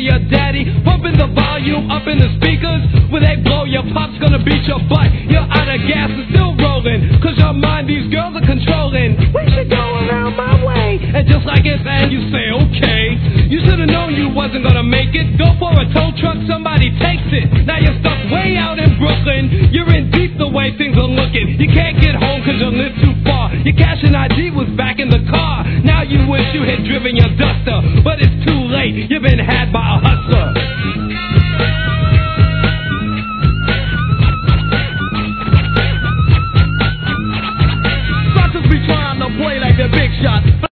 your daddy, pumping the volume up in the speakers. When they blow, your pop's gonna beat your butt. You're out of gas and still rolling, cause your mind these girls are controlling. We should go around my way. And just like it's and you say okay. You should've known you wasn't gonna make it. Go for a tow truck, somebody takes it. Now you're stuck way out in Brooklyn. You're in deep the way things are looking. You can't get home cause you live too far. Your cash and ID was back in the car. Now you wish you had driven your Duster, but it's too late. You've been had by a hustler. Suckers be trying to play like they're big shots.